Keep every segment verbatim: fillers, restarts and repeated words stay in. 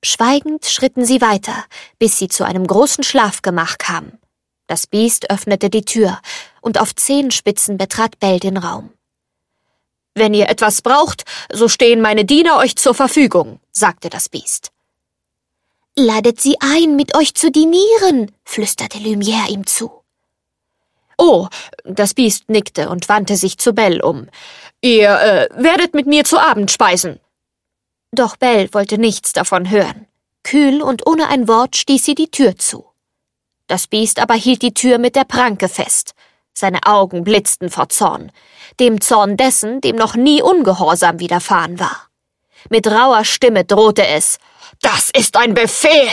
Schweigend schritten sie weiter, bis sie zu einem großen Schlafgemach kamen. Das Biest öffnete die Tür, und auf Zehenspitzen betrat Belle den Raum. »Wenn ihr etwas braucht, so stehen meine Diener euch zur Verfügung«, sagte das Biest. »Ladet sie ein, mit euch zu dinieren«, flüsterte Lumière ihm zu. »Oh«, das Biest nickte und wandte sich zu Belle um. »Ihr äh, werdet mit mir zu Abend speisen.« Doch Belle wollte nichts davon hören. Kühl und ohne ein Wort stieß sie die Tür zu. Das Biest aber hielt die Tür mit der Pranke fest. Seine Augen blitzten vor Zorn, dem Zorn dessen, dem noch nie Ungehorsam widerfahren war. Mit rauer Stimme drohte es: »Das ist ein Befehl!«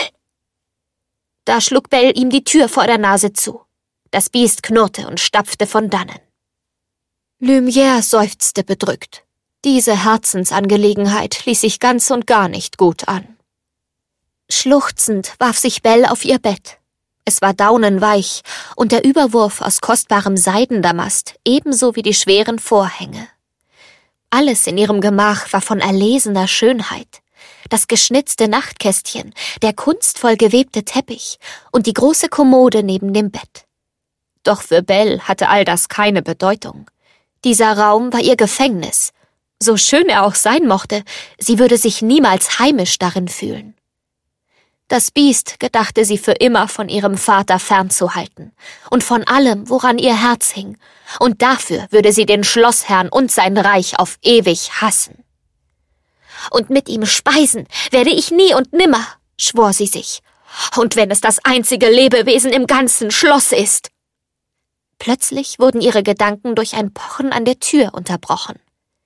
Da schlug Belle ihm die Tür vor der Nase zu. Das Biest knurrte und stapfte von dannen. Lumière seufzte bedrückt. Diese Herzensangelegenheit ließ sich ganz und gar nicht gut an. Schluchzend warf sich Belle auf ihr Bett. Es war daunenweich und der Überwurf aus kostbarem Seidendamast ebenso wie die schweren Vorhänge. Alles in ihrem Gemach war von erlesener Schönheit. Das geschnitzte Nachtkästchen, der kunstvoll gewebte Teppich und die große Kommode neben dem Bett. Doch für Belle hatte all das keine Bedeutung. Dieser Raum war ihr Gefängnis. So schön er auch sein mochte, sie würde sich niemals heimisch darin fühlen. Das Biest gedachte sie für immer von ihrem Vater fernzuhalten und von allem, woran ihr Herz hing, und dafür würde sie den Schlossherrn und sein Reich auf ewig hassen. »Und mit ihm speisen werde ich nie und nimmer«, schwor sie sich, »und wenn es das einzige Lebewesen im ganzen Schloss ist.« Plötzlich wurden ihre Gedanken durch ein Pochen an der Tür unterbrochen.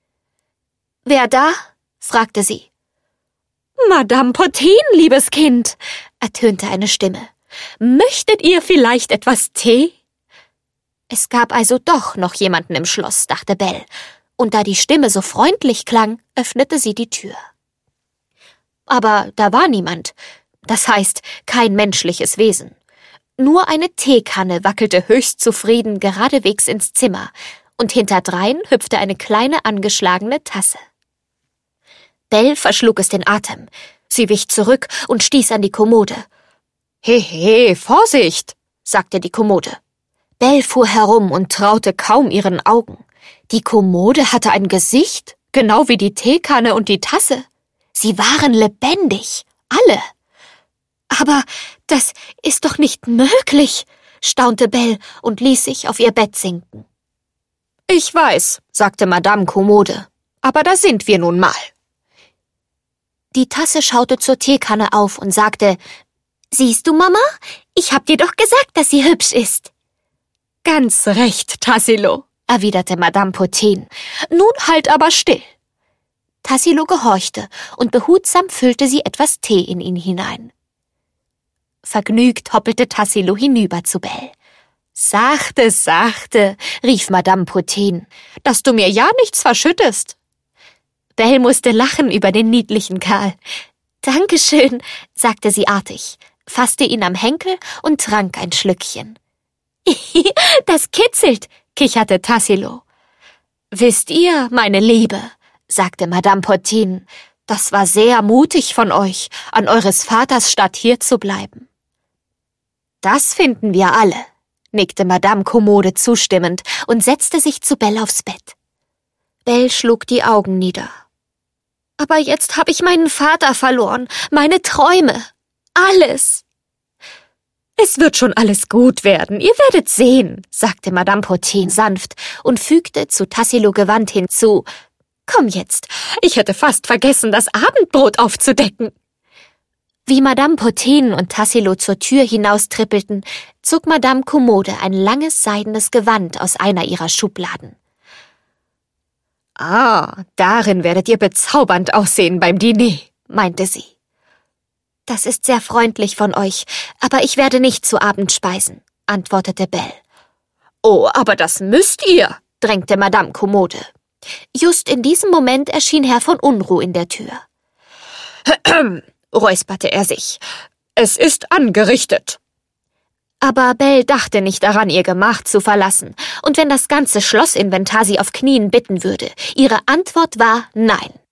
»Wer da?« fragte sie. »Madame Potin, liebes Kind«, ertönte eine Stimme. »Möchtet ihr vielleicht etwas Tee?« Es gab also doch noch jemanden im Schloss, dachte Belle, und da die Stimme so freundlich klang, öffnete sie die Tür. Aber da war niemand, das heißt kein menschliches Wesen. Nur eine Teekanne wackelte höchst zufrieden geradewegs ins Zimmer, und hinterdrein hüpfte eine kleine angeschlagene Tasse. Belle verschlug es den Atem. Sie wich zurück und stieß an die Kommode. »He, he, Vorsicht«, sagte die Kommode. Belle fuhr herum und traute kaum ihren Augen. Die Kommode hatte ein Gesicht, genau wie die Teekanne und die Tasse. Sie waren lebendig, alle. »Aber das ist doch nicht möglich«, staunte Belle und ließ sich auf ihr Bett sinken. »Ich weiß«, sagte Madame Kommode, »aber da sind wir nun mal.« Die Tasse schaute zur Teekanne auf und sagte: »Siehst du, Mama? Ich hab dir doch gesagt, dass sie hübsch ist.« »Ganz recht, Tassilo«, erwiderte Madame Potin. »Nun halt aber still.« Tassilo gehorchte, und behutsam füllte sie etwas Tee in ihn hinein. Vergnügt hoppelte Tassilo hinüber zu Belle. »Sachte, sachte«, rief Madame Potin, »dass du mir ja nichts verschüttest.« Belle musste lachen über den niedlichen Kerl. »Dankeschön«, sagte sie artig, fasste ihn am Henkel und trank ein Schlückchen. »Das kitzelt«, kicherte Tassilo. »Wisst ihr, meine Liebe«, sagte Madame Potin, »das war sehr mutig von euch, an eures Vaters Statt hier zu bleiben.« »Das finden wir alle«, nickte Madame Kommode zustimmend und setzte sich zu Belle aufs Bett. Belle schlug die Augen nieder. »Aber jetzt habe ich meinen Vater verloren, meine Träume, alles.« »Es wird schon alles gut werden, ihr werdet sehen«, sagte Madame Potin sanft und fügte zu Tassilo gewandt hinzu: »Komm jetzt, ich hätte fast vergessen, das Abendbrot aufzudecken.« Wie Madame Potin und Tassilo zur Tür hinaustrippelten, zog Madame Kommode ein langes seidenes Gewand aus einer ihrer Schubladen. »Ah, darin werdet ihr bezaubernd aussehen beim Diner«, meinte sie. »Das ist sehr freundlich von euch, aber ich werde nicht zu Abend speisen«, antwortete Belle. »Oh, aber das müsst ihr«, drängte Madame Kommode. Just in diesem Moment erschien Herr von Unruh in der Tür. »Ahem«, räusperte er sich, »es ist angerichtet.« Aber Belle dachte nicht daran, ihr Gemach zu verlassen, und wenn das ganze Schlossinventar sie auf Knien bitten würde, ihre Antwort war Nein.